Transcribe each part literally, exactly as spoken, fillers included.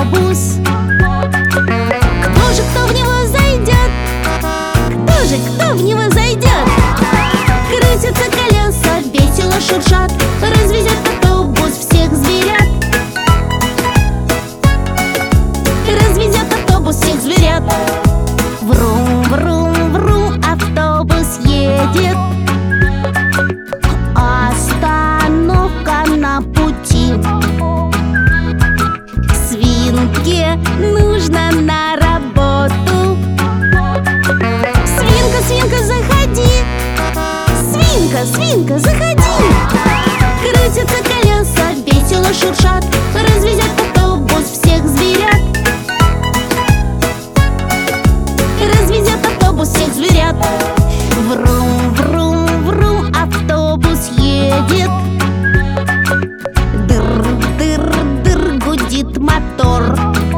автобус. Кто же, кто в него зайдет? Кто же, кто в него зайдет? Крутятся колеса, весело шуршат, развезет автобус всех зверят. Развезет автобус всех зверят. Врум, врум, врум, автобус едет. Остановка на пути. Свинке нужно на работу. Свинка, свинка, заходи. Свинка, свинка, заходи. Крутятся колеса, весело шуршат, развезет автобус всех зверят. Развезет автобус всех зверят. Врум, врум, врум, автобус едет. Дыр, дыр, дыр, гудит мотор.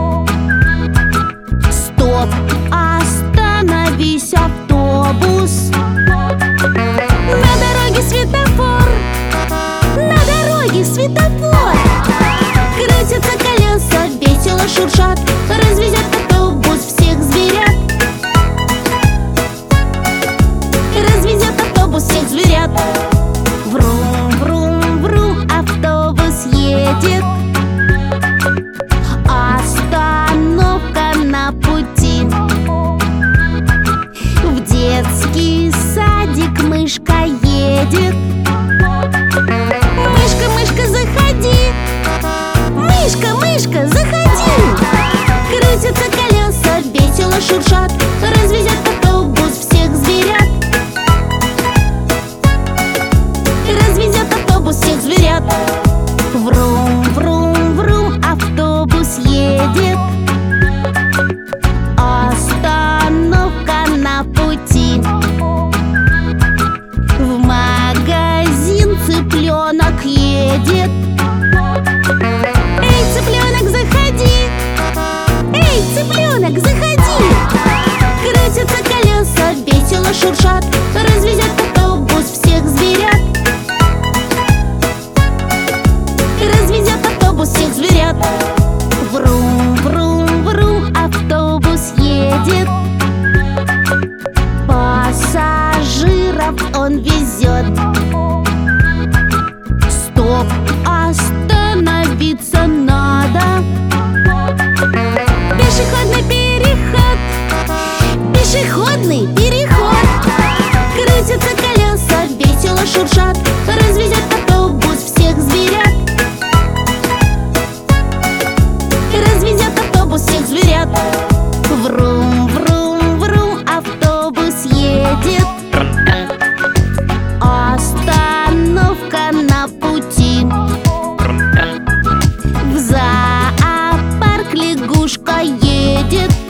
Стоп, остановись, автобус. На дороге светофор. На дороге светофор. Крутятся колеса, весело шуршат, развезет автобус всех зверят. Развезет автобус всех зверят. Врум, врум, врум, автобус едет. Остановка на пути. В детский садик мышка едет. Мышка, мышка, заходи. Мышка, мышка, заходи. Крутятся колеса, весело шуршат, развезет автобус всех зверят. Развезет автобус всех зверят. Врум, врум, врум, автобус едет. Остановка на пути. В магазин цыпленок едет. Эй, цыпленок, заходи. Эй, цыпленок, заходи. Крутятся колеса, весело шуршат, развезет автобус всех зверят. Развезет автобус всех зверят. Врум, врум, врум, автобус едет. Пассажиров он везет. Стоп, остановиться надо. Пешеходный переход. Пешеходный переход. Крутятся колеса, весело шуршат, развезет автобус всех зверят. Развезет автобус всех зверят. Врум, врум, врум, автобус едет. Остановка на пути. В зоопарк лягушка едет.